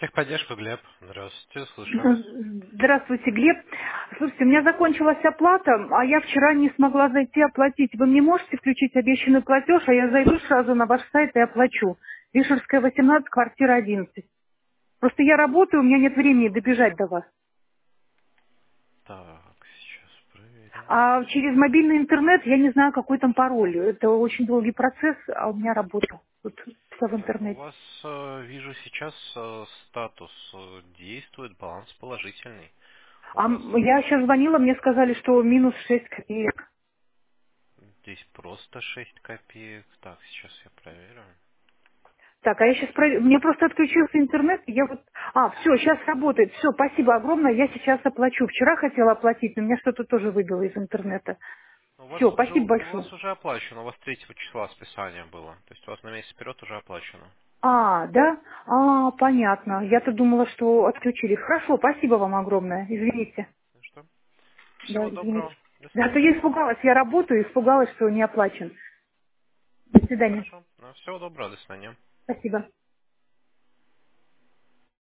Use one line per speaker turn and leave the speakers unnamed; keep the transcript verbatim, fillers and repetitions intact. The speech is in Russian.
Техподдержка, Глеб. Здравствуйте, слушаю.
Здравствуйте, Глеб. Слушайте, у меня закончилась оплата, а я вчера не смогла зайти оплатить. Вы мне можете включить обещанный платеж, а я зайду сразу на ваш сайт и оплачу. Вишерская, восемнадцать, квартира одиннадцать. Просто я работаю, у меня нет времени добежать до вас.
Так, сейчас проверим.
А через мобильный интернет я не знаю, какой там пароль. Это очень долгий процесс, а у меня работа. Тут все в
Так, у
интернете.
вас, э, вижу, сейчас э, статус э, действует, баланс положительный. У
А
вас
м, я сейчас звонила, мне сказали, что минус шесть копеек.
здесь просто шесть копеек. Так, сейчас я проверю.
Так, а я сейчас... Мне просто отключился интернет, и я вот... А, все, сейчас работает. Все, спасибо огромное, я сейчас оплачу. Вчера хотела оплатить, но меня что-то тоже выбило из интернета.
У вас
Все,
уже
спасибо
у вас
большое.
уже оплачено, у вас третьего числа списание было. То есть у вас на месяц вперед уже оплачено.
А, да? А, понятно. Я-то думала, что отключили. Хорошо, спасибо вам огромное. Извините.
Ну что?
Да,
Всего
извините.
доброго. До
Да, а то
свидания.
я испугалась. Я работаю, испугалась, что не оплачен. До свидания.
Хорошо. Ну, всего доброго, до свидания.
Спасибо.